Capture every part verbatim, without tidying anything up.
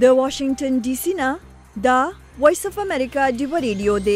د واشنگټن ډي سي نه دا وایس اف امریکا ډیو ریډیو دی.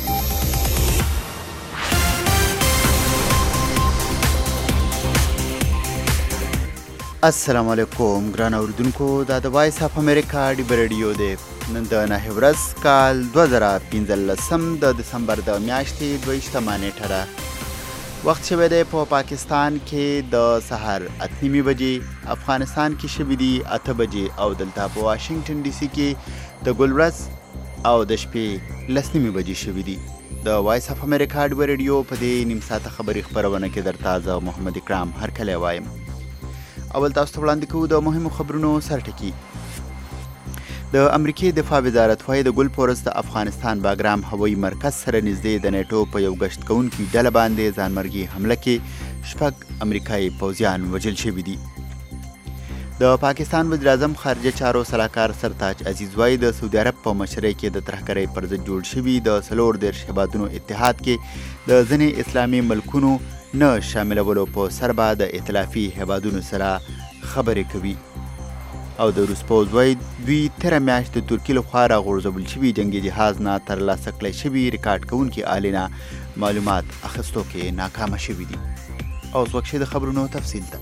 السلام علیکم ګران اوریدونکو، دا د وایس اف امریکا ډیو ریډیو دی. نن د نهه ورځ کال دوه زره پنځلسم د دسمبر د میاشتې دویشتمه نیټه ده. وخت شوی دی په پاکستان کې د سهار اته نیمې بجې، افغانستان کې شوي دي اته بجې او دلته په واشنګټن ډي سي کې د ګل ورځ او د شپې لس نیمې بجې شوي دي. د وایس اف امریکا ډیو ریډیو په دې نیم ساعته خبري خپرونه کې درته زه محمد اکرام هرکلی وایم. اول تاسو ته وړاندې کوو د مهمو خبرونو سرټکي. د امریکې دفاع وزارت وايي د ګل پورس د افغانستان باګرام هوایي مرکز سره نږدې د نیټو په یو ګشت کوونکي ډله باندې ځانمرګي حمله کې شپږ امریکایي پوځیان وژل شوي دي. د پاکستان وزیر اعظم خارجه چارو سلاکار سرتاج عزیز وايي د سعودي عرب په مشرۍ کې د ترهګرۍ پر ضد جوړ شوي د څلور دېرش هیوادونو اتحاد کې د ځینې اسلامي ملکونو نه شاملولو په سر به د ائتلافي هیوادونو سره خبرې کوي. او د روس پوځ وايي دوی تېره میاشت د ترکي لخوا راغورځول شوي جنګي جهاز نه ترلاسه کړی شوي ریکارډ کوونکي آلې نه معلومات اخیستو کې ناکامه شوي دي. اوس وخت د خبرونو تفصیل ته.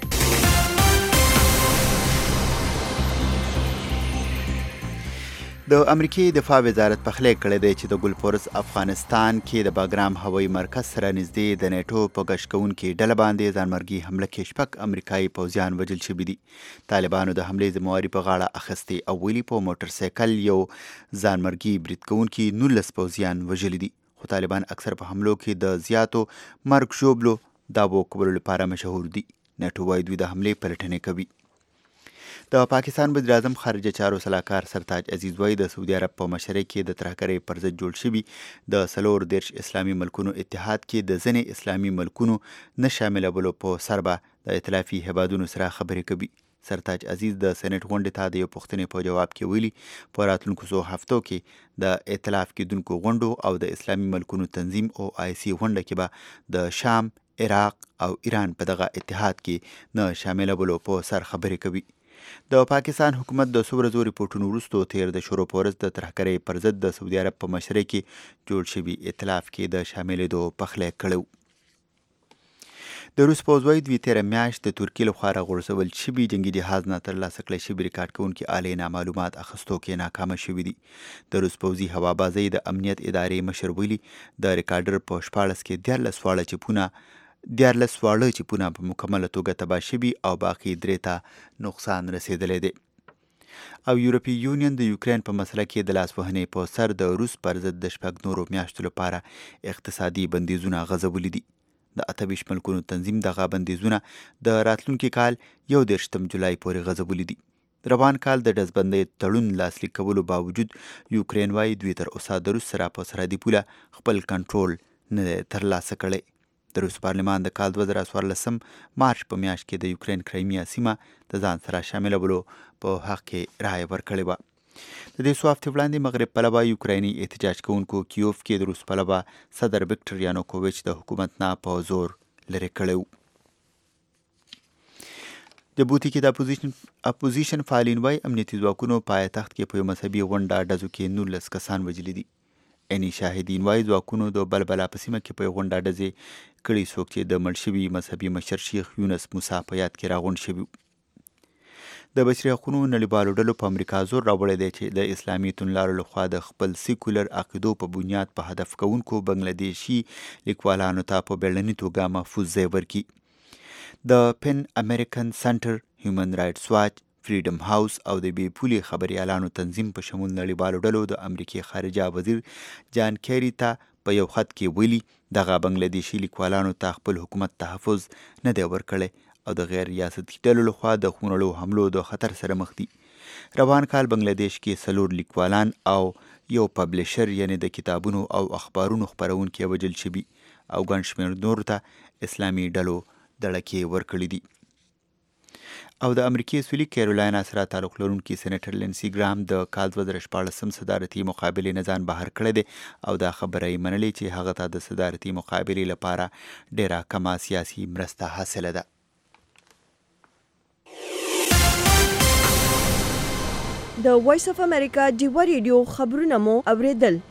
د امریکې دفاع وزارت پخلی کړی دی چې د ګل پورس افغانستان کې د باګرام هوایي مرکز سره نږدې د نیټو په ګشت کوونکي ډله باندې ځانمرګي حمله کې شپږ امریکایي پوځیان وژل شوي دي. طالبانو د حملې ذمهواري په غاړه اخیستې او ویلي په موټر سایکل یو ځانمرګي برید کوونکي نولس پوځیان وژلي دي. خو طالبان اکثر په حملو کې د زیاتو مرګ ژوبلو دعوو کولو لپاره مشهور دي. نیټو وايي دوی د حملې پلټنې کوي. د پاکستان وزیر اعظم خارجه چارو سلاکار سرتاج عزیز وايي د سعودي عرب په مشرۍ کې د ترهګرۍ پر ضد جوړ شوي د څلور دېرش اسلامي ملکونو اتحاد کې د ځینې اسلامي ملکونو نه شاملولو په سر به د ائتلافي هیوادونو سره خبرې کوي. سرتاج عزیز د سېنټ غونډې ته د یو پوښتنې په جواب کې ویلي په راتلونکو څو هفتو کې د ائتلاف کېدونکو غونډو او د اسلامي ملکونو تنظیم او آی سی غونډه کې به د شام، عراق او ایران په دغه اتحاد کې نه شاملولو په سر خبرې کوي. د پاکستان حکومت د څو ورځو ریپورټونو وروسته تیر د شروع په ورځ د ترهګرۍ پر ضد د سعودي عرب په مشرۍ کې جوړ شوي ائتلاف کې د شاملېدو پخلی کړی. د روس پوځ وايي دوی تېره میاشت د ترکي لخوا راغورځول شوي جنګي جهاز نه ترلاسه کړی شوي ریکارډ کوونکي آلې نه معلومات اخیستو کې ناکامه شوي دي. د روس پوځي هوابازۍ د امنیت ادارې مشر ویلي د ریکارډر په شپاړس کې دیارلس واړه چپونه دیارلس واړه چپونه په مکمله توګه تباه شوي او باقي درې ته نقصان رسېدلی دی. او یورپي یونین د یوکرین په مسله کې د لاس وهنې په سر د روس پر ضد د شپږ نورو میاشتو لپاره اقتصادي بندیزونه غځولي دي. د اته ویشت ملکونو تنظیم دغه بندیزونه د راتلونکي کال یو دېرشتم جولای پورې غځولي دي. روان کال د ډزبندۍ تړون لاسلیک کولو باوجود یوکرین وايي دوی تر اوسه د روس سره په سرحدي پوله خپل کنټرول نه دی ترلاسه کړی. د روس پارلمان د کال دوه زره څوارلسم مارچ په میاشت کې د یوکرین کرایمیا سیمه د ځان سره شاملولو په حق کې رایه ورکړې وه. د دې څو هفتې وړاندې مغرب پلوه یوکرایني احتجاج کوونکو کیوف کې د روس پلوه صدر ویکټر یانوکوویچ د حکومت نه په زور لرې کړی و. جبوتي کې د اپوزیشن اپوزیشن فعالین وايي امنیتي ځواکونو په پایتخت کې په یو مذهبي غونډه ډزو کې نولس کسان وژلي دي. عیني شاهدین وايي ځواکونو د بلبلا په سیمه کې په یو غونډه ډزې کړي څوک چې د مړ شوي مذهبي مشر شیخ یونس موسی په یاد کې راغونډ شوي. د بشري حقونو نړیوالو ډلو په امریکا زور راوړی دی چې د اسلامي توندلارو لخوا د خپل سیکولر عقیدو په بنیاد په هدف کوونکو بنګلادیشي لیکوالانو ته په بیړني توګه محفوظ ځای ورکړي. د پن امریکن سنټر، هیومن رایټس واچ، فریډم هاوس او د بې پولې خبریالانو تنظیم په شمول نړیوالو ډلو د امریکې خارجه وزیر جان کیری ته په یو خط کې ویلي دغه بنګلادیشي لیکوالانو ته خپل حکومت تحفظ نه دی ورکړی او د غیر ریاستي ډلو لخوا د خونړو حملو د خطر سره مخ دي. روان کال بنګلادیش کې څلور لیکوالان او یو پبلشر یعنی د کتابونو او اخبارونو خپرونکي وژل شوي او ګڼ شمېر نورو ته اسلامي ډلو دړکې ورکړي دي. او د امریکې سویلي کیرولاینه سره تعلق لرونکي سېنیټر لینسي ګرام د کال دوه زره شپاړسم صدارتي مقابلې نه ځان بهر کړی دی او دا خبره یې منلې چې هغه ته د صدارتي مقابلې لپاره ډیره کمه سیاسي مرسته حاصله ده. د وایس اف امریکا ډیوا ریډیو خبرونه مو اوریدل.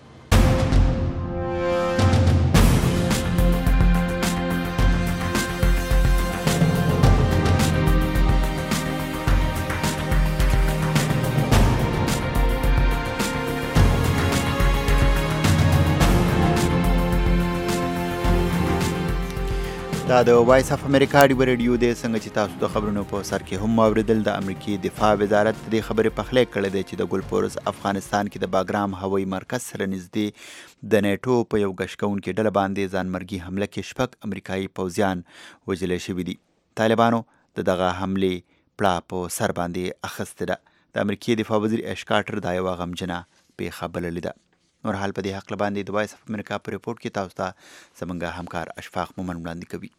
دا د وایس اف امریکا ډیوا ریډیو دی. څنګه چې تاسو د خبرونو په سر کې هم واوریدل، د امریکې دفاع وزارت د خبرې پخلی کړی دی چې د ګلپورس افغانستان کې د باګرام هوایي مرکز سره نږدې د نیټو په یو ګشت کوونکې ډله باندې ځانمرګي حمله کې شپږ امریکایي پوځیان وژلی شوي دي. طالبانو د دغه حملې پړه په سر باندې اخیستې ده. د امریکې دفاع وزیر ایش کارټر دا یوه غمجنه پیښه بللې ده. نور حال په دې هکله باندې د وایس اف امریکا په ریپورټ کې تاسو ته زموږ همکار اشفاق مومن وړاندې کوي.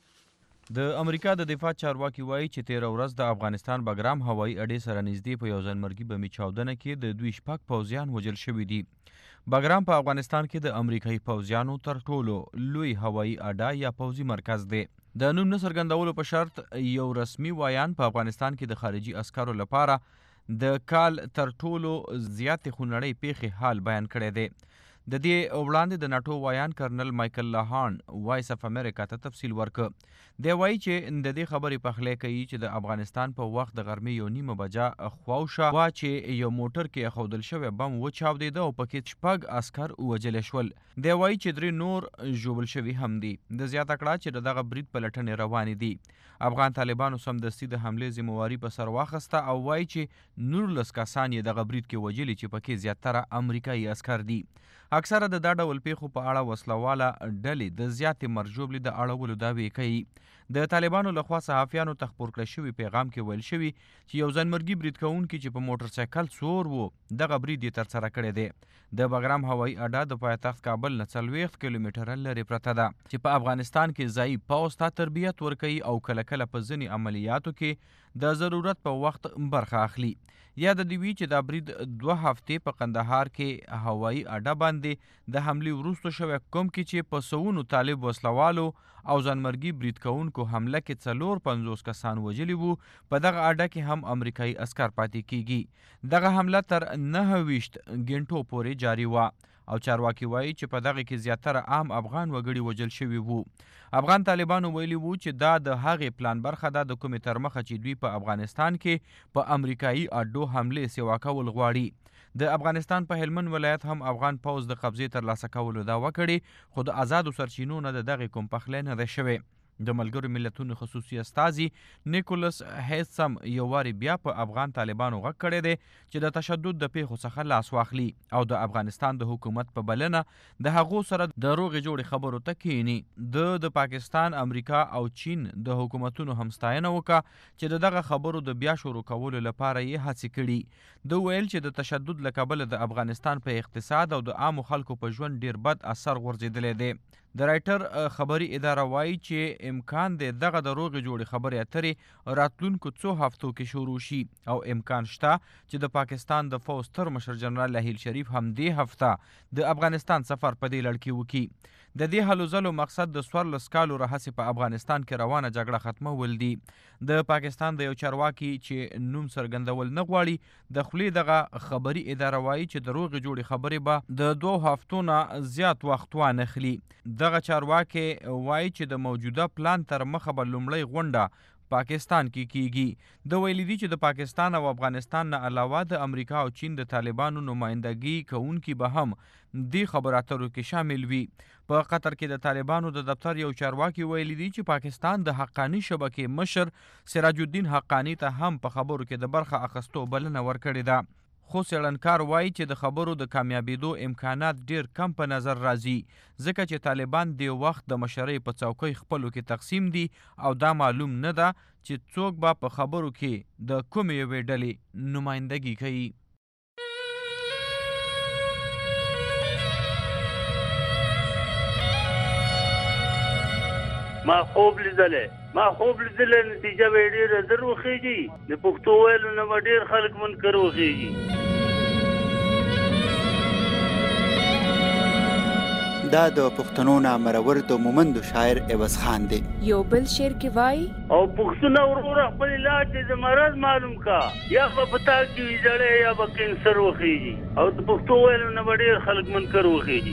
د امریکا د دفاع چارواکي وایي چې تیره ورځ د افغانستان باګرام هوایي اډې سره نږدې په یو ځانمرګي بمي چاودنه کې د دوی شپږ پوځیان وژل شوي دي. باګرام په افغانستان کې د امریکایي پوځیانو تر ټولو لوی هوایي اډه یا پوځي مرکز دی. د نوم نه څرګندولو په شرط یو رسمي وایان په افغانستان کې د خارجي عسکرو لپاره د کال تر ټولو زیاتې خونړۍ پیښې حال بیان کړی دی. د دې وړاندې د ناټو وایان کرنل مایکل لاهان وایس اف امریکا ته تفصیل ورکړ. دی وایي چې د دې خبرې پخلی کوي چې د افغانستان په وخت د غرمې یو نیمه بجه خواوشا وا چې یو موټر کې ایښودل شوی بم وچاودېده او پکې شپږ عسکر ووژلی شول. دی وایي چې درې نور ژوبل شوي هم دي. د زیاته کړه چې د دغه برید پلټنې روانې دي. افغان طالبانو سمدستي د حملې ذمهواري په سر واخیسته او وایي چې نولس کسان یې دغه برید کې وژلي چې پکې زیاتره امریکایي عسکر دي. اکثره د دا ډول پیښو په اړه وسلواله ډلې د زیاتې مرجوبلې د اړولو دعوې کوي. د طالبانو لخوا صحافیانو ته خپور کړی شوي پیغام کې ویل شوي چې یو ځانمرګي برید کوونکي چې په موټر سایکل سور و دغه برید یې ترسره کړی دی. د باګرام هوایي اډه د پایتخت کابل نه څلوېښت کیلومتره لرې پرته ده چې په افغانستان کې ځایي پوځ ته تربیت ورکوي او کله کله په ځینې عملیاتو کې د ضرورت په وخت برخه اخلي. یاد دې وي چې دا برید دوه هفتې په قندهار کې هوایي اډه باندې د حملې وروسته شوی، کوم کې چې په سوونو طالب وسلوالو او ځانمرګي برید کوونکو حمله کې څلور پنځوس کسان وژلي وو. په دغه اډه کې هم امریکایي عسکر پاتې کیږي. دغه حمله تر نهه ویشت غنټو پورې جاري وه او چارواکي وایي چې په دغه کې زیاتره عام افغان وګړي وژل شوي وو. افغان طالبانو ویلي وو چې دا د هغې پلان برخه ده د کومې تر مخه چې دوی په افغانستان کې په امریکایي اډو حملې سیوا کول غواړي. د افغانستان په هلمند ولایت هم افغان پوځ د قبضې ترلاسه کولو دعوه کړې، خو د آزادو سرچینو نه د دغې کوم پخلی نه دی شوی. د ملګرو ملتونو خصوصي استازي نیکولس هیسم یو وارې بیا په افغان طالبانو غږ کړی دی چې د تشدد د پیښو څخه لاس واخلي او د افغانستان د حکومت په بلنه د هغو سره د روغې جوړې خبرو ته کښیني. د د پاکستان، امریکا او چین د حکومتونو هم ستاینه وکړه چې د دغه خبرو د بیا شروع کولو لپاره یې هڅې کړي. د ویل چې د تشدد له کبله د افغانستان په اقتصاد او د عامو خلکو په ژوند ډیر بد اثر غورځېدلی دی. د رایټر خبري اداره وایي چې امکان دی دغه د روغې جوړې خبرې اترې راتلونکو څو هفتو کې شروع شي او امکان شته چې د پاکستان د فوز ستر مشر جنرال لهیل شریف هم دې هفته د افغانستان سفر په دې لړ کې وکړي. د دې هلو ځلو مقصد د څوارلس کالو راهیسې په افغانستان کې روانه جګړه ختمول دي. د پاکستان د یو چارواکي چې نوم څرګندول نه غواړي د خولې دغه خبري اداره وایي چې د روغې جوړې خبرې به د دوو هفتو نه زیات وخت وانخلي. دغه چارواکي وایي چې د موجوده پلان تر مخه به لومړۍ غونډه پاکستان کې کیږي. د ویلي دي چې د پاکستان او افغانستان نه علاوه د امریکا او چین د طالبانو نمایندګي کوونکي به هم دې خبرو اترو کې شامل وي. په قطر کې د طالبانو د دفتر یو چارواکي ویلي دي چې پاکستان د حقانی شبکې مشر سراج الدین حقانی ته هم په خبرو کې د برخه اخیستو بلنه ورکړې ده. خو څېړنکار وایي چې د خبرو د کامیابېدو امکانات ډیر کم په نظر راځي، ځکه چې طالبان د وخت د مشرۍ په څوکۍ خپلو کې تقسیم دي او دا معلوم نه ده چې څوک به په خبرو کې د کومې یوې ډلې نمایندګي کوي. ما خوب لیدلی ما خوب لیدلی نتیجه به یې ډېره زر وخېږي. د پښتو ویلو نه به ډېر خلک منکر وخېږي. دا د پښتنو نامرور د مومندو شاعر عوض خان دی. یو بل شعر کې وایي او پښتون ورور خپل علاج د مرض معلوم کا یا په پتا کې جړې یا په کینسر وخیږي او د پښتو ویل نه ډېر خلک منکر وخیږي.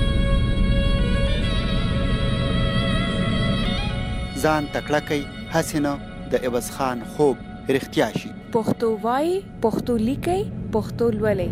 ځان تکړه کوي هسې نه د عوض خان خوب رښتیا شي. پښتو وایي، پښتو لیکي، پښتو لولي.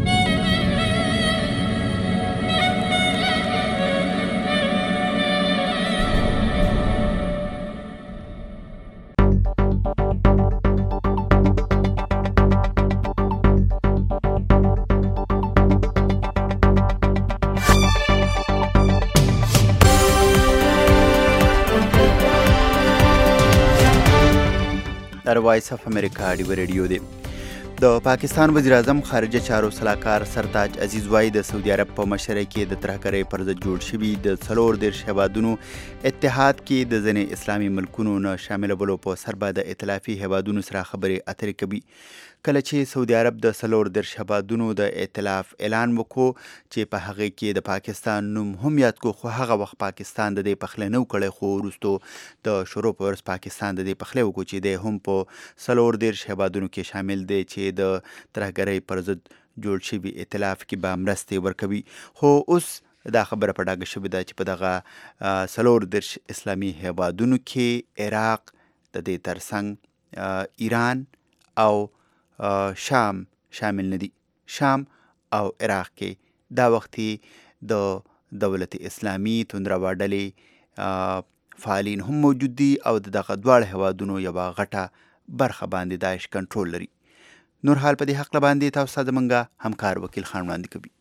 در وایس اف امریکا ډیو ریډیو دی. د پاکستان وزیر اعظم خارجه چارو سلاکار سرتاج عزیز وایي د سعودي عرب په مشرۍ کې د ترهګرۍ پر ضد جوړ شوي د څلور دېرش هیوادونو اتحاد کې د ځینې اسلامي ملکونو نه شاملولو په سر به د ائتلافي هیوادونو سره خبرې اترې کوي. کله چې سعودي عرب د څلور دېرش هیوادونو د ائتلاف اعلان وکړو چې په هغې کې د پاکستان نوم هم یاد کړو، خو هغه وخت پاکستان د دې پخلی نه و کړی، خو وروستو د شروع په ورځ پاکستان د دې پخلی وکړو چې دی هم په څلور دېرش هیوادونو کې شامل دی چې د ترهګرۍ پر ضد جوړ شوي ائتلاف کې به مرستې ورکوي. خو اوس دا خبره په ډاګه شوې ده چې په دغه څلور دېرش اسلامي هیوادونو کې عراق، د دې ترڅنګ ایران او شام شامل نه دي. شام او عراق کې دا وختي د دولت اسلامي توندروا ډلې فعالین هم موجود دي او د دغه دواړه هیوادونو یوه غټه برخه باندې داعش کنټرول لري. نور حال په دې حق باندې تاسو ته زموږ همکار وکیل خان وړاندې کوي.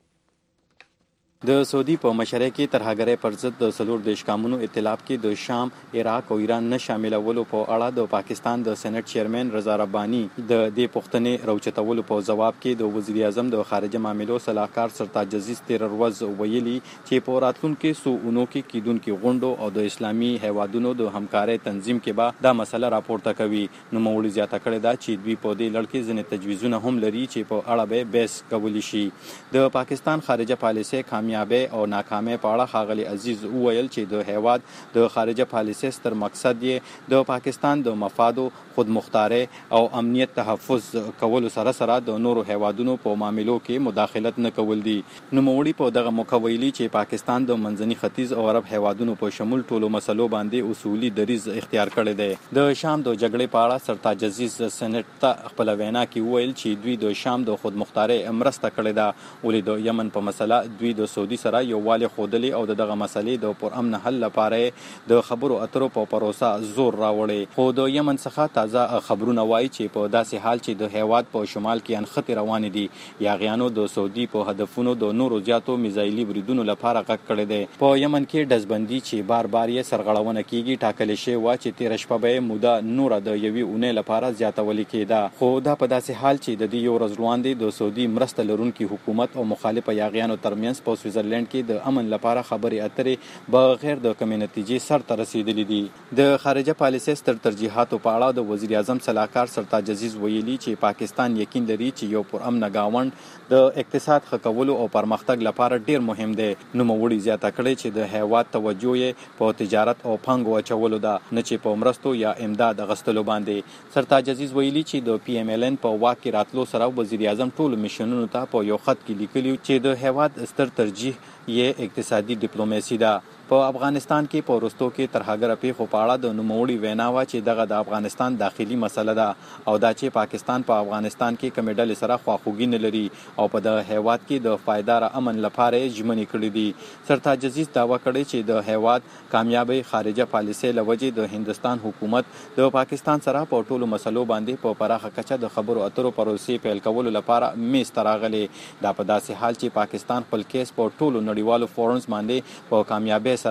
د سعودي په مشرۍ کې ترهګرۍ پر ضد د څلور دېرش ګامونو ائتلاف کې د شام، عراق او ایران نه شاملولو په اړه د پاکستان د سېنات چیرمن رضا رباني د دې پوښتنې راوچتولو په ځواب کې د وزیر اعظم د خارجه معاملو سلاکار سرتاج عزیز تېره ورځ ویلي چې په راتلونکو څو اونو کې کیدونکو غونډو او د اسلامي هیوادونو د همکارۍ تنظیم کې به دا مسله راپورته کوي. نوموړي زیاته کړې ده چې دوی په دې لړ کې ځینې تجویزونه هم لري چې په اړه به بحث کولی شي. د پاکستان خارجه پالیسۍ کامیابی او ناکامۍ په اړه ښاغلي عزیز وویل چې د هیواد د خارجه پالیسۍ ستر مقصد یې د پاکستان د مفادو خودمختارۍ او امنیت تحفظ کولو سره سره د نورو هیوادونو په معاملو کې مداخلت نه کول دي. نوموړي په دغه موقع ویلي چې پاکستان د منځني ختیځ او عرب هیوادونو په شمول ټولو مسلو باندې اصولي دریځ اختیار کړی دی. د شام د جګړې په اړه سرتاج عزیز سېنات ته خپله وینا کې وویل چې دوی د شام د خودمختارۍ مرسته کړې ده، ولې د یمن په مسله دوی د سعودي سره یووالی ښودلی او د دغه مسلې د پرامن حل لپاره د خبرو اترو په پروسه زور راوړی. خو د یمن څخه تازه خبرونه وایي چې په داسې حال چې د هیواد په شمال کې انخطې روانې دي، یاغیانو د سعودي په هدفونو د نورو زیاتو میزایلي بریدونو لپاره غږ کړی دی. په یمن کې ډزبندي چې بار بار یې سرغړونه کیږي ټاکلې شوې وه چې تېره شپه به یې موده نوره د یوې اونۍ لپاره زیاتولې کېده. خو دا په داسې حال چې د دې یو ورځ وړاندې د سعودي مرسته لرونکي حکومت او مخالفه یاغیانو ترمنځ په سویزرلینډ کې د امن لپاره خبرې اترې بغیر د کمې نتیجې سر ته رسېدلې دي. د خارجه پالیسۍ ستر ترجیحاتو په اړه د وزیر اعظم سلاکار سرتاج عزیز ویلي چې پاکستان یقین لري چې یو پرامنه ګاونډ د اقتصاد ښه کولو او پرمختګ لپاره ډیر مهم دی. نوموړي زیاته کړې چې د هیواد توجه یې په تجارت او پانګو اچولو ده، نه چې په مرستو یا امداد اخیستلو باندې. سرتاج عزیز ویلي چې د پی ایم ایل ان په واک کې راتلو سره وزیر اعظم ټولو میشنونو ته په یو خط کې لیکلي چې د هیواد ستر ترجیح یې اقتصادي ډیپلوماسي ده. په افغانستان کې په وروستو کې ترهګره پیښو په اړه د نوموړي وینا وه چې دغه د افغانستان داخلي مسله ده او دا چې پاکستان په پا افغانستان کې کمې ډلې سره خواخوږي نه لري او په دغه هیواد کې د پایداره امن لپاره یې ژمنې کړې دي. سرتاج عزیز دعوه کړې چې د هیواد کامیابی خارجه پالیسۍ له وجې د هندوستان حکومت د پاکستان سره په ټولو مسلو باندې په پراخه کچه د خبرو اترو پروسې پیل کولو لپاره میز ته راغلی. دا په داسې حال چې پاکستان خپل کیس په ټولو نړیوالو فورمز باندې په کامیابۍ سره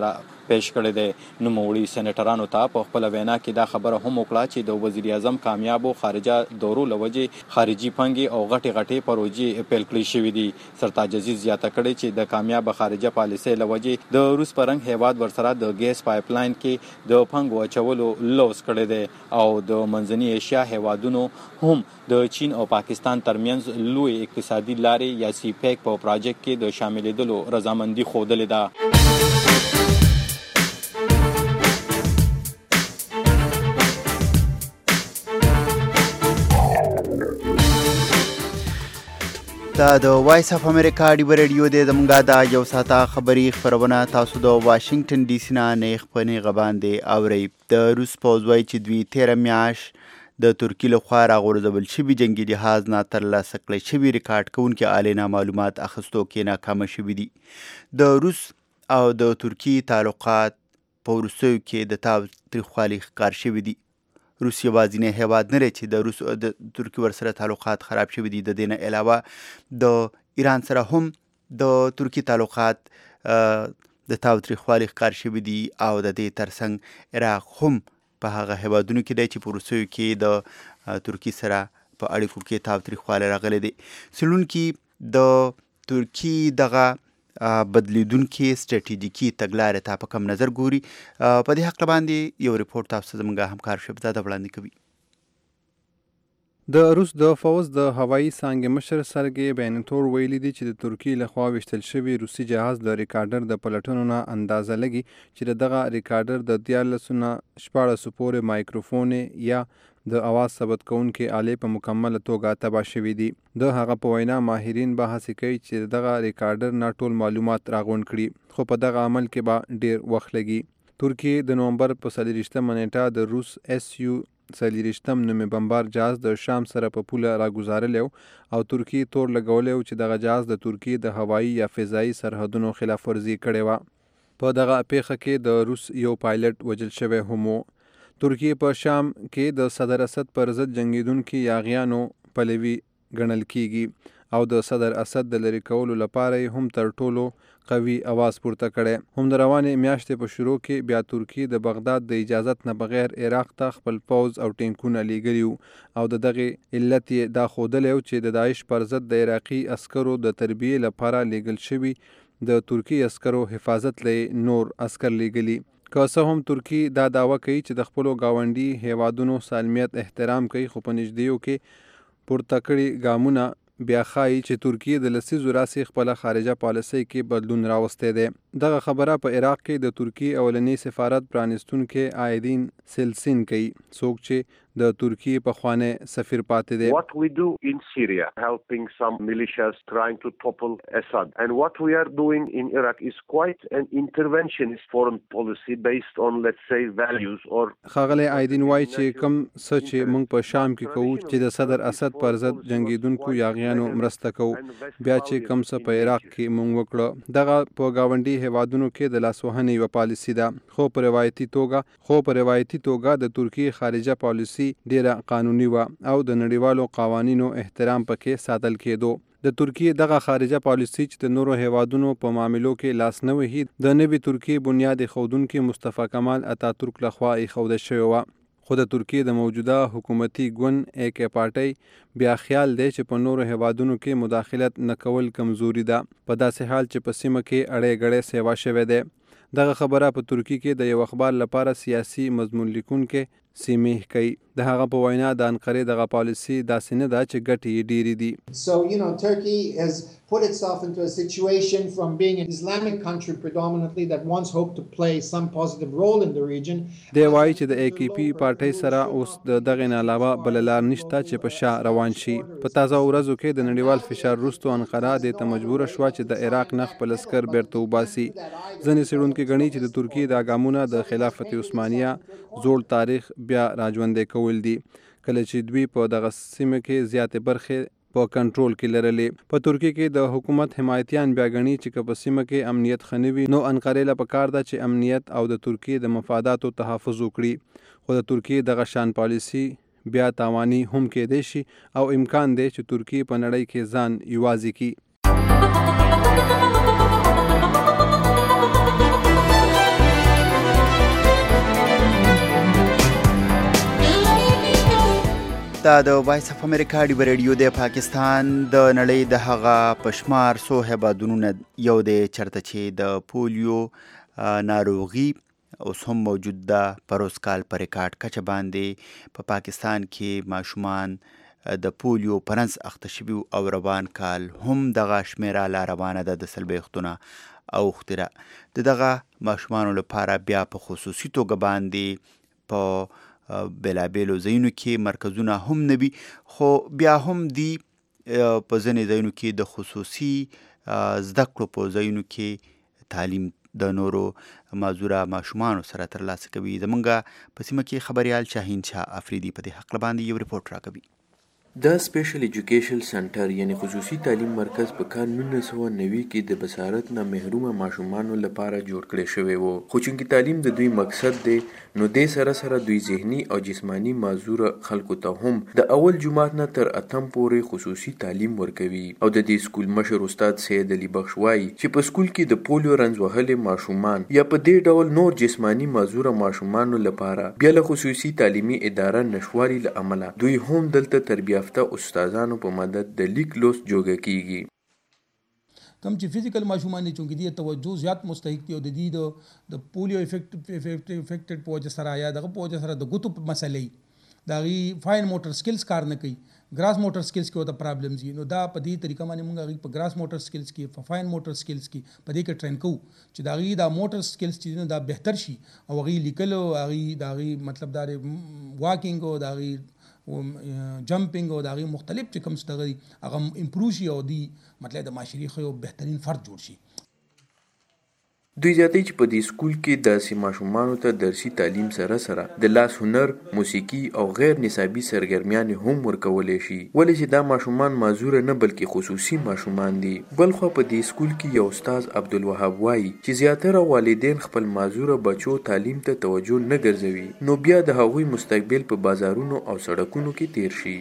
پیش کړی دی. نوموړي سېنیټرانو ته په خپله وینا کې دا خبره هم وکړه چې د وزیر اعظم کامیابو خارجه دورو له وجې خارجي پانګې او غټې غټې پروژې پیل کړې شوي دي. سرتاج عزیز زیاته کړې چې د کامیابه خارجه پالیسۍ له وجې د روس په رنګ هیواد ورسره د ګیس پایپ لاین کې د پانګو اچولو لوز کړی دی او د منځني ایشیا هیوادونو هم د چین او پاکستان ترمنځ لوی اقتصادي لارې یا سی پیک په پراجیکټ کې د شاملېدلو رضامندي ښودلې ده. دا د وایس اف امریکا ډیو ریډیو دی. زمونږ دا یو ساعته خبري خپرونه تاسو د واشنگټن ډي سي نه نیغ په نیغه باندې اورئ. د روس پوځ وایي چې دوی تېره میاشت د ترکي لخوا راغورځول شوي جنګي جهاز نه ترلاسه کړی شوي ریکارډ کوونکي آلینه معلومات اخیستو کې ناکامه شوي دي. د روس او د ترکي تعلقات په وروستیو کې د تاوتریخوالي ښکار شوي دي. روس یوازینی هیواد نه دی چې د روس او د ترکي ورسره تعلقات خراب شوي دي. د دې نه علاوه د ایران سره هم د ترکي تعلقات د تاوتریخوالي ښکار شوي دي او د دې ترڅنګ عراق هم په هغه هیوادونو کې دی چې په وروستیو کې د ترکي سره په اړیکو کې تاوتریخوالی راغلی دی. څېړونکي د ترکي دغه بدلیدونکي سټریټیجیکي تګلارې ته په کم نظر ګوري. په دې هکله باندې یو ریپورټ تاسو ته زموږ همکار شهبزاده وړاندې کوي. د روس د فوز د هوایي څانګې مشر سرګی بینتور ویلي دي چې د ترکیې لخوا ویشتل شوي روسي جهاز د ریکارډر د پلټنو نه اندازه لګي چې د دغه ریکارډر د دیارلسو نه شپاړسو پورې مایکروفون یا د اواز ثبت کوونکې آلې په مکمله توګه تباه شوي دي. د هغه په وینا ماهرین به هڅې کوي چې دغه ریکارډر نه ټول معلومات راغونډ کړي، خو په دغه عمل کې به ډیر وخت لګي. ترکیې د نومبر په څلېرویشتمه نیټه د روس اس یو څلېرویشتم نومې بمبار جهاز د شام سره په پوله راګوزارلی او ترکیې تور لګولی چې دغه جهاز د ترکیې د هوایي یا فضایي سرحدونو خلاف ورزي کړې وه. په دغه پیښه کې د روس یو پایلټ وژل شوی هم و. ترکیې په شام کې د صدر اسد پر ضد جنګیدونکي یاغیانو پلوي ګڼل کیږي او د صدر اسد د لرې کولو لپاره هم تر ټولو قوي اواز پورته کړی. هم د روانې میاشتې په شروع کې بیا ترکیې د بغداد د اجازت نه بغیر عراق ته خپل پوځ او ټینکونه لیږلي او د دغې علت یې دا ښودلی چې د داعش پر ضد د عراقي عسکرو د تربیې لپاره لیږل شوي د ترکي عسکرو حفاظت له نور عسکر لیږلي. که څه هم ترکي دا دعوه کوي چې د خپلو ګاونډي هیوادونو سالمیت احترام کوي، خو په نږدېیو کې پورته کړي ګامونه بیا ښایي چې ترکیې د لسیزو راسې خپله خارجه پالیسۍ کې بدلون راوستی دی. دغه خبره په عراق کې د ترکیې اولنی سفارت پرانیستونکی آیدین سیلسین کوي، څوک چې د ترکیې پخوانی سفیر پاتې دی. What we do in Syria, helping some militias trying to topple Assad, and what we are doing in Iraq is quite an interventionist foreign policy based on, let's say, values or. ښاغلی آیدین وایي چې کوم څه چې موږ په شام کې کوو چې د صدر اسد پر ضد جنګیدونکو یاغیانو مرسته کوو، بیا چې کوم څه په عراق کې موږ وکړه دغه په ګاونډي هیوادونو کې د لاسوهنې یوه پالیسي ده. خو په روایتي توګه خو په روایتي توګه د ترکیې خارجه پالیسي ډیره قانوني وه او د نړیوالو قوانینو احترام پکې ساتل کېدو. د ترکیې دغه خارجه پالیسي چې د نورو هیوادونو په معاملو کې لاس نه وهي د نوي ترکیې بنیاد ایښودونکي مصطفی کمال اتاتورک لخوا ایښوده شوې وه. خو د ترکیې د موجوده حکومتي ګوند ایکې پارټۍ بیا خیال دی چې په نورو هیوادونو کې مداخلت نه کول کمزوري ده، په داسې حال چې په سیمه کې اړې ګړې سیوا شوی دی. دغه خبره په ترکیې کې د یو اخبار لپاره سیاسي مضمون لیکونکی سیمیح کوي. د هغه په وینا د انقرې دغه پالیسي داسې نه ده چې ګټې یې ډېرې دي. So, you know, Turkey has put itself into a situation from being an Islamic country predominantly that once hoped to play some positive role in the region. دی وایي چې د ای کی پی پارټۍ سره اوس د دغې نه علاوه بله لار نشته چې په شا روان شي. په تازه ورځو کې د نړیوال فشار وروسته انقره دې ته مجبوره شوه چې د عراق نه خپل عسکر بیرته وباسي. ځینې څېړونکي ګڼي چې د ترکیې دا ګامونه د خلافت عثمانیه زوړ تاریخ بیا راژوندی کول دي، کله چې دوی په دغه سیمه کې زیاتې برخې په کنټرول کې لرلې. په ترکیې کې د حکومت حمایتیان بیا ګڼي چې که په سیمه کې امنیت ښه نه وي نو انقرې له پکار ده چې امنیت او د ترکیې د مفاداتو تحفظ وکړي. خو د ترکیې دغه شان پالیسي بیا تاواني هم کېدی شي او امکان دی چې ترکیې په نړۍ کې ځان یوازې کړي. دا د وایس اف امریکا ډیو ریډیو د پاکستان د نړۍ د هغه پشمار سو هیوادونو یو د چرته چې د پولیو ناروغي اوس هم موجود ده. پروس کال پر ریکارډ کچه باندې په پا پاکستان کې ماشومان د پولیو پرنس اخته شوي او روان کال هم دغه شمیره لا روانه ده د څلوېښتونه اوښتې ده. د دغه ماشومانو لپاره بیا په خصوصي توګه باندې په بېلابېلو ځایونو کې مرکزونه هم نه وي، خو بیا هم دي په ځینې ځایونو کې د خصوصي زده کړو په ځایونو کې تعلیم د نورو معذوره ماشومانو سره ترلاسه کوي. زمونږ په سیمه کې خبریال شاهین شاه افریدي په دې حق باندې یو ریپورټ راکوي. دا سپیشل ایجوکیشن سنټر یعنی خصوصي تعلیم مرکز په کال نولس سوه نوي کې د بصارت نه محرومه ماشومانو لپاره جوړ کړی شوی و، خو چونکې تعلیم د دوی مقصد دی نو دې سره سره دوی ذهني او جسمانی معذوره خلکو ته هم د اول جماعت نه تر اتم پورې خصوصي تعلیم ورکوي. او د دې سکول مشر استاد سید علي بخش وایي چې په سکول کې د پولیو رنځ وهلې ماشومان یا په دې ډول نور جسمانی معذوره ماشومانو لپاره بیا له خصوصي تعلیمي اداره نشواري له امله دوی هم دلته تربیه استادانو په مدد د لیک لوست جوګه کیږي. کم چې فزیکل ماشومان دي چونکې دې توجه زیات مستحق دي او د دې د پولیو افیکټ افیکټډ په وجه سره یا دغه په وجه سره د ګوتو په مسلې دغه فاین موټر سکلز کار نه کوي، ګراس موټر سکلز کې وته پرابلمز دي، نو دا په دې طریقه باندې موږ هغه په ګراس موټر سکلز کې په فاین موټر سکلز کې په دې کې ټرین کوو چې دا غي دا موټر سکلز چې دا بهتر شي او غي لیکلو هغه دا غي مطلب دا واکینګ او دا غي جمپینګ او دغه مختلف چې کوم څه دغه هغه امپروو شي او دی مطلب د معاشري خو بهترین فرد جوړ شي. دوی زیاتې چې په دې سکول کې داسې ماشومانو ته درسي تعلیم سره سره د لاس هنر، موسیقي او غیر نصابي سرګرمیانې هم ورکولی شي، ولې چې دا ماشومان معذوره نه بلکې خصوصي ماشومان دي. بلخوا په دې سکول کې یو استاد عبدالوهاب وایي چې زیاتره والدین خپل معذوره بچو تعلیم ته توجه نه ګرځوي، نو بیا د هغوی مستقبل په بازارونو او سړکونو کې تیر شي.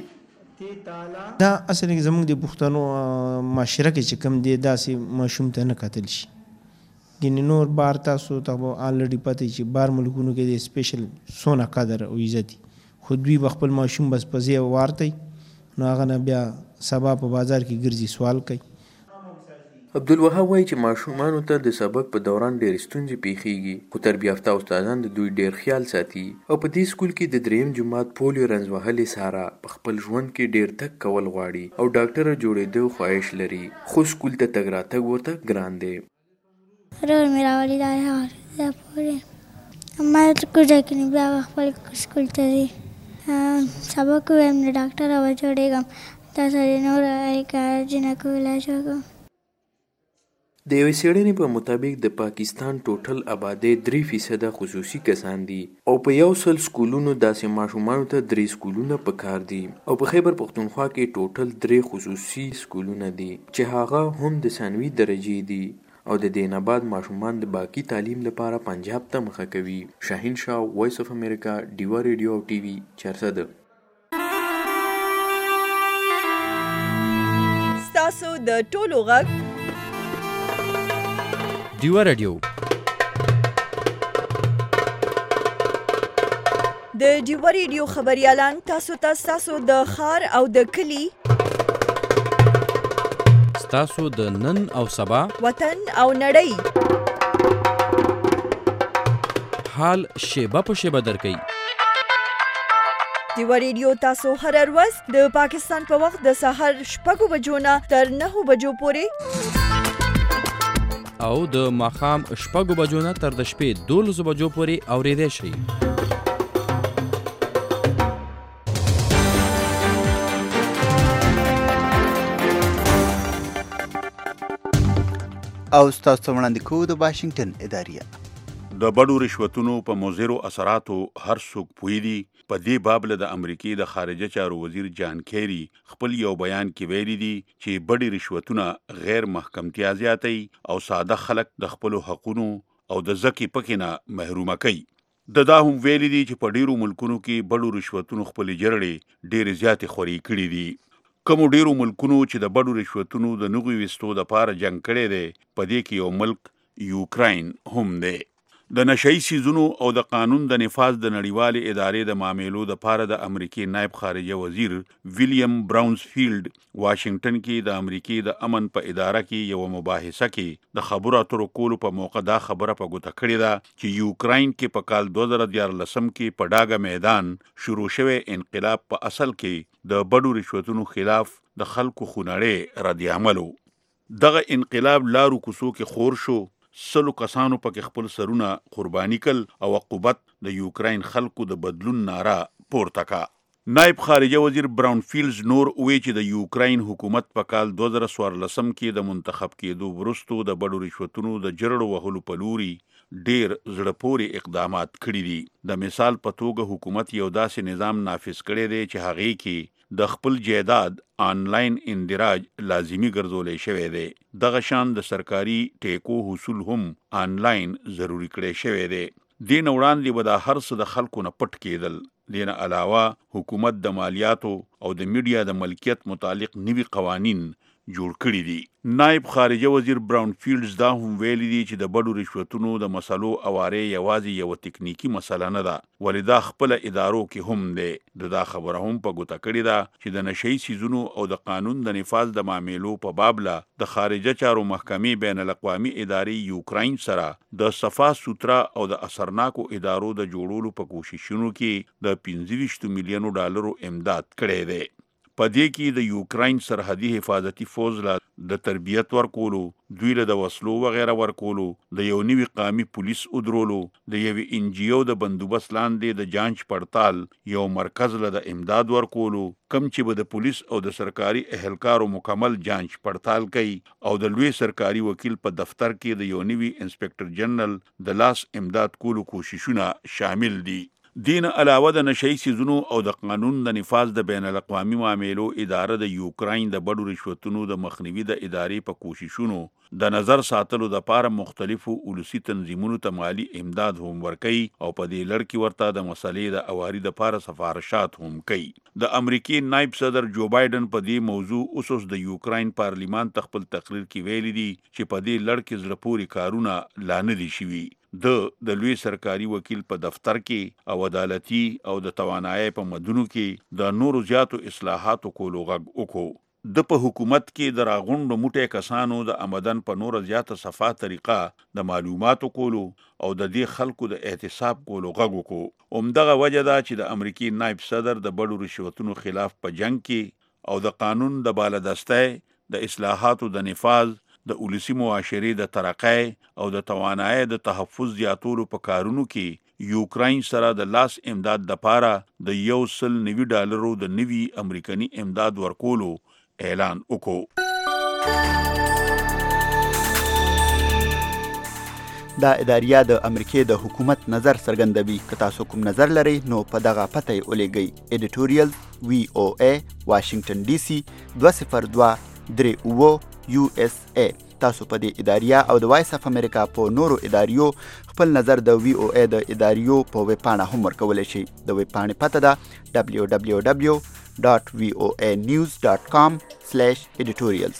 دا اصل کې زموږ د پښتنو معاشره کې چې کوم دی داسې ماشوم ته نه کتل شي. ګینې نور بار تاسو ته به آلریډي پته چې بار ملکونو کې د سپیشل څونه قدر او عزت خو دوی به خپل ماشوم بس په ځای وارتی نو هغه نه بیا سبا په بازار کې ګرځي سوال کوي. عبدالوهاب وایي چې ماشومانو ته د سبق په دوران ډېرې ستونزې پیښیږي، خو تربیه یافته استادان د دوی ډېر خیال ساتي. او په دې سکول کې د دریم جماعت پولیو رنځ وهلې ساره په خپل ژوند کې ډېر تګ کول غواړي او ډاکټره جوړېدو خواهش لري، خو سکول ته تګ راتګ ورته ګران دی. رول میرا والی داره حافظه پوره ما کوجا کنی بیا خپل سکول ته ځي سبق وایم د ډاکټر و جوړېږم دا سره نور اړیکه جنکو علاج وکړم. د یوې څېړنې په مطابق د پاکستان ټوټل آبادۍ درې فیصده خصوصي کسان دي او په یو سل سکولونو داسې ماشومانو ته درې سکولونه په کار دي. او په خیبر پښتونخوا کې ټوټل درې خصوصي سکولونه دي چې هغه هم د ثانوي درجې دي او د دې نه بعد ماشومان د باقي تعلیم لپاره پنجاب ته مخه کوي. شاهین شاه، وایس اف امریکا، ډیوا ریډیو او ټي وي چارسده. ستاسو د ټولو غږ ډیوا ریډیو د ډیوا ریډیو خبريالان تاسو ته تاسو د خار او د کلی تاسو د نن او سبا وطن او نړۍ حال شیبه په شیبه درکوي. ډیوا ریډیو تاسو هر ورځ د پاکستان په وخت د سهار شپږو بجو نه تر نهو بجو پورې او د ماښام شپږو بجو نه تر د شپې دولسو بجو پورې اورېدی شئ. او ستاسو وړاندې کوو د واشنگټن اداریه. د بډو رشوتونو په مضرو اثراتو هر څوک پوهیږي. په دې باب د امریکې د خارجه چارو وزیر جان کیری خپل یو بیان کې ویلي دي چې بډي رشوتونه غیر محکمتیا زیاتوي او ساده خلک د خپلو حقونو او د زکې پکې نه محرومه کوي. د دا هم ویلي دي چې په ډیرو ملکونو کې بډو رشوتونو خپلې جرړې ډېرې زیاتې خورې کړي دي. کومو ډیرو ملکونو چې د بډو رشوتونو د نغوي وستو د پاره جنگ کړي دي په دې کې یو ملک یوکراین هم دی. د نشئی سیزونو او د قانون د نفاذ د نړیوالې ادارې د معاملو د پاره د امریکای نائب خارجه وزیر ویلیام براونسفیلد واشنگټن کې د امریکای د امن په اداره کې یو مباحثه کې د خبرو اترو کولو په موقع دا خبره په ګوته کړې ده چې یوکراین کې په کال دوه زره دیارلسم کې په ډاګه میدان شروع شوی انقلاب په اصل کې د بډو رشوتونو خلاف د خلکو خونړې رد عملو. دغه انقلاب لارو کوڅو کې خور شو، سلو کسانو پکې خپل سرونه قرباني کړ او عقوبت د یوکراین خلکو د بدلون ناره پورته کا. نائب خارجه وزیر براونفیلز نور وی چې د یوکراین حکومت په کال دوه زره څوارلسم کې د منتخب کېدو وروستو د بډو رشوتونو د جرړو وهلو په لوري ډیر زړه پورې اقدامات کړي دي. د مثال په توګه حکومت یو داسې نظام نافذ کړی دی چې هغې کې د خپل جایداد آنلاین اندراج لازمی ګرځولې شوی دی. دغه شان د سرکاري ټیکو حصول هم آنلاین ضروری کړی شوی دی. دین وړاندې به دا هر څه د خلکو نه پټ کېدل. دین علاوه حکومت د مالیاتو او د میډیا د ملکیت متعلق نوي قوانین جوړ کړي دي. نائب خارجه وزیر براونفیلډز دا هم ویلي دي چې د بډو رشوتونو د مسلو اوارې یوازې یو تکنیکی مسله نه ده، ولې دا خپل ادارو کې هم دی. د دا خبره هم په ګوته کړې ده چې د نشئی سیزونو او د قانون د نفاذ د معاملو په بابله د خارجه چارو محکمې بین الاقوامي ادارې یوکراین سره د صفا سوترا او د اثرناکو ادارو د جوړولو په کوششونو کې د پنځه ویشت میلیونو ډالرو امداد کړی دی. په دې کې د یوکراین سرحدي حفاظتي فوج له د تربیت ورکولو، دوی له د وسلو وغیره ورکولو، د یو نوي قامي پولیس ودرولو، د یوې ان جی او د بندوبست لاندې د جانچ پړتال یو مرکز له د امداد ورکولو، کم چې به د پولیس او د سرکاري اهلکارو مکمل جانچ پړتال کوي، او د لوی سرکاري وکیل په دفتر کې د یو نوي انسپکټر جنرال د لاس امداد کولو کوششونه شامل دي. دین علاوه د نشئی سیزونو او د قانون د نفاذ د بین الاقوامي معاملو اداره د یوکراین د بډو رشوتونو د مخنیوي د ادارې په کوششونو د نظر ساتلو د پاره مختلفو ولسی تنظیمونو ته مالی امداد هم ورکوي او په دې لړ کې ورته د مسلې د اواري د پاره سفارشات هم کوي. د امریکای نائب صدر جو بایدن په دې موضوع اوس د یوکراین پارلیمان ته خپل تقریر کې ویلي دي چې په دې لړ کې زړه پورې کارونه لا نه دي شوي. د د لوی سرکاري وکیل په دفتر کې او عدالتي او د توانایي په مدونو کې د نورو زیاتو اصلاحاتو کولو غږ وکړو. د په حکومت کې د راغونډو موټی کسانو د آمدن په نوره زیاته صفا طریقه د معلوماتو کولو او د دې خلکو د احتساب کولو غږ وکړو. همدغه وجه ده چې د امریکای نائب صدر د بډو رشوتونو خلاف په جنگ کې او د قانون د بالادستۍ، د اصلاحاتو د نفاذ، د ولسی معاشرې د ترقۍ او د توانایي د تحفظ زیاتولو په کارونو کې یوکراین سره د لاس امداد د پاره د یو سل نوي ډالرو د نوي امریکایي امداد ورکولو اعلان وکړو. دا اداریه د امریکای د حکومت نظر څرګندوي. که تاسو کوم نظر لرئ نو په دغه پته یې ولیږئ. ایډیټوریال وی او ای واشنگټن ډي سي دوه صفر دوه درې اوه یو اس ای. تاسو په دې اداریه او د وایس اف امریکا په نورو اداریو خپل نظر د وی او ای د اداریو په ویب پاڼه هم ورکولی شئ. د ویب پاڼې پته ده دبلیو دبلیو دبلیو ډاټ وی او ای نیوز ډاټ کام سلیش ایډیټوریالز.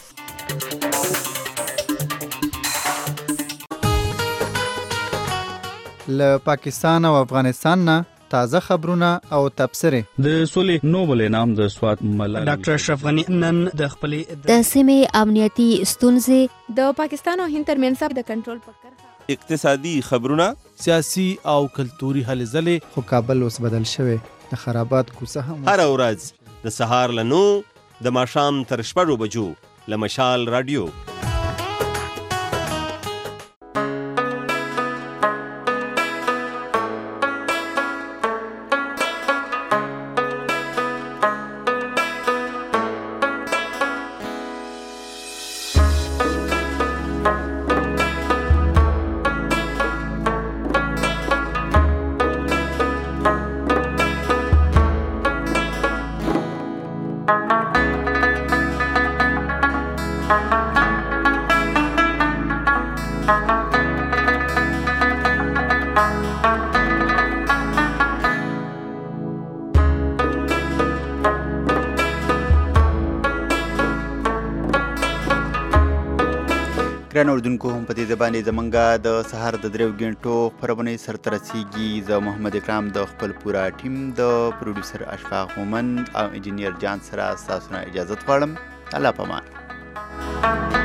له پاکستان او افغانستان نه تازه خبرونه او تبصرې. د سولې نوبل انعام د سوات ملالۍ ډاکټر اشرف غنی نن د خپلې د سیمې امنیتي ستونزې، د پاکستان او هند ترمنځ د کنټرول په کرښه، اقتصادي خبرونه، سیاسي او کلتوري هلې ځلې. خو کابل اوس بدل شوی، د خرابات کوڅه هم هر ورځ د سهار له نو د ماښام تر شپږو بجو له مشال رادیو. ګران اردوونکو هم په دې ځبانې زمونږه د سهار د دریو ګنټو خپرونې سرته رسیږي. زه محمد اکرام د خپل پوره ټیم د پروډوسر اشفاق مومن او انجینیر جان سره ستاسو نه اجازت غواړم. الله پامان.